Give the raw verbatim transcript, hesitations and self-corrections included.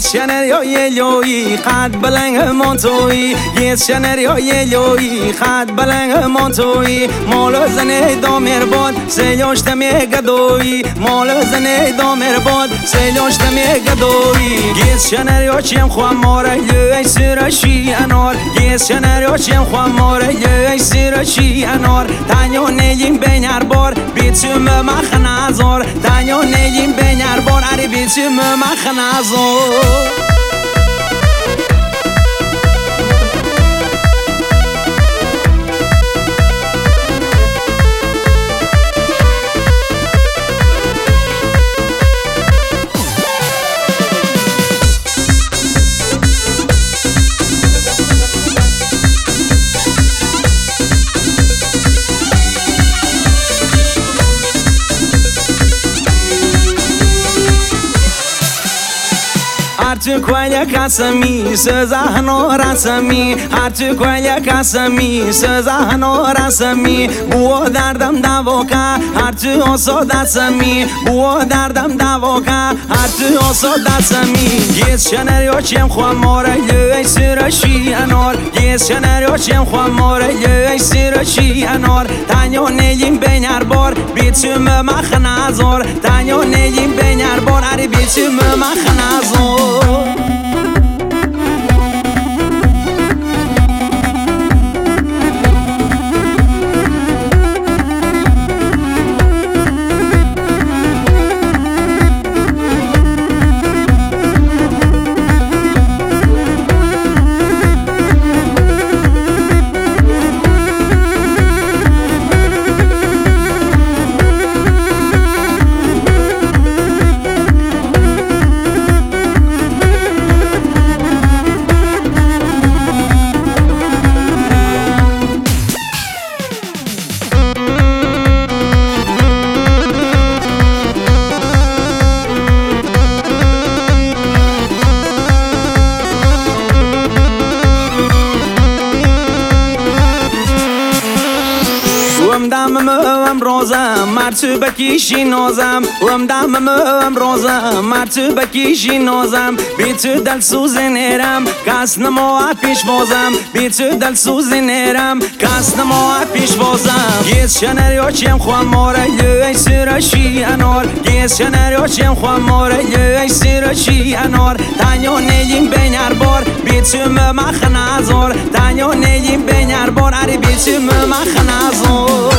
شنریای لوی قد بلنگ منتوی یه شنریای لوی قد بلنگ منتوی مال زنه دامر باد سیلوشت میگدوی مال زنه دامر باد سیلوشت میگدوی یه شنریا چیم خوام ماره یه سرشی انار یه شنریا چیم خوام ماره یه سرشی انار تانیو نیم بینار بار بیتم مخنازور تانیو نیم بینار بار اری بیتم مخنازور هر تو کوی کسمی سزهنو رسمی هر تو کوی کسمی سزهنو رسمی بو دردم دواکه هر تو آسا دسمی بو دردم دواکه هر تو آسا دسمی یه شنریا چیم خوام ماره یه سرشی انار یه شنریا چیم خوام ماره یه سرشی انار تانیو نیم بینار بار بیتم مخنازور تانیو نیم بینار بار اری بیتم مخنازور وم دم ام روزم مرتو بکیشی نازم وم دم ام روزم مرتو بکیشی نازم بی تو دل سوز نیرم کس نما پیش بازم بی تو دل سوز نیرم کس نما پیش بازم یه شنریا چیم خوام ماره یه سرشی انار یه شنریا چیم خوام ماره یه سرشی انار تانیو نیم بینار بار بی تو مخنازور تانیو نیم بینار بار اری بی تو مخنازور